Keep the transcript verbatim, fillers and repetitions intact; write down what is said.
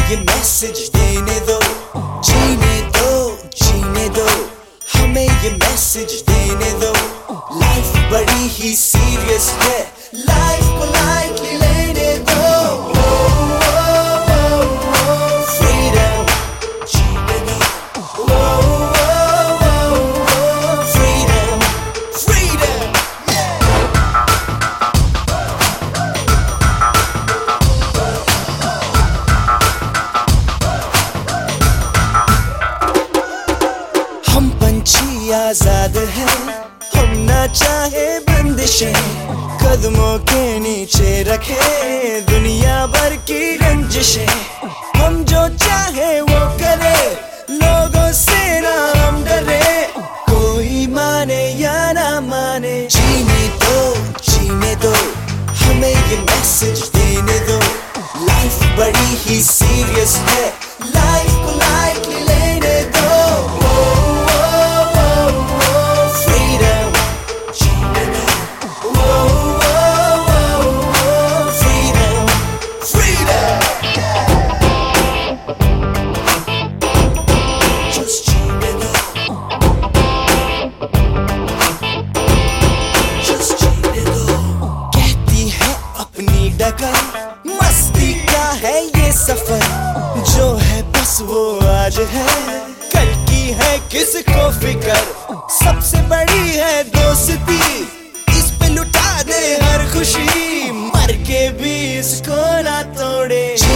ये मैसेज देने दो, जीने दो जीने दो, हमें ये मैसेज देने दो। लाइफ बड़ी ही सीरियस है, लाइफ को लाइटली लेने दो। फ्रीडम जीने दो, फ्रीडम फ्रीडम। हम पंछी आजाद हैं, हम ना चाहे बंदिशें, कदमों के नीचे रखे दुनिया भर की रंजिशें। हम जो चाहे वो करे, लोगों से ना हम डरे, कोई माने या ना माने। जीने दो जीने दो, हमें ये मैसेज देने दो। लाइफ बड़ी ही सीरियस है, लाइफ को लाइटली लेने दो। मस्ती का है ये सफर, जो है बस वो आज है, कल की है किसको फिक्र। सबसे बड़ी है दोस्ती, इस पे लुटा दे हर खुशी, मर के भी इसको ना तोड़े।